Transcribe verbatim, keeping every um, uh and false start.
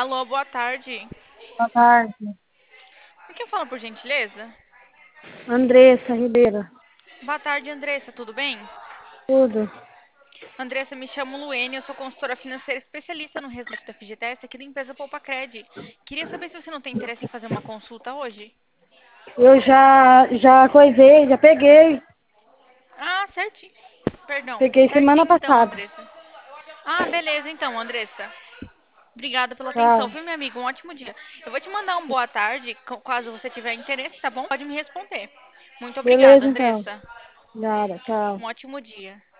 Alô, boa tarde. Boa tarde. Com quem fala por gentileza? Andressa Ribeiro. Boa tarde, Andressa, tudo bem? Tudo. Andressa, me chamo Luene, eu sou consultora financeira especialista no resgate da F G T S aqui da empresa Poupa Cred. Queria saber se você não tem interesse em fazer uma consulta hoje. Eu já, já coisei, já peguei. Ah, certinho. Perdão, Peguei semana certinho então, passada. Andressa. Ah, beleza então, Andressa. Obrigada pela atenção, Tá. viu, minha amiga? Um ótimo dia. Eu vou te mandar um boa tarde, ca- caso você tiver interesse, tá bom? Pode me responder. Muito obrigada, Beleza, então. Andressa. Nada, tchau. Um ótimo dia.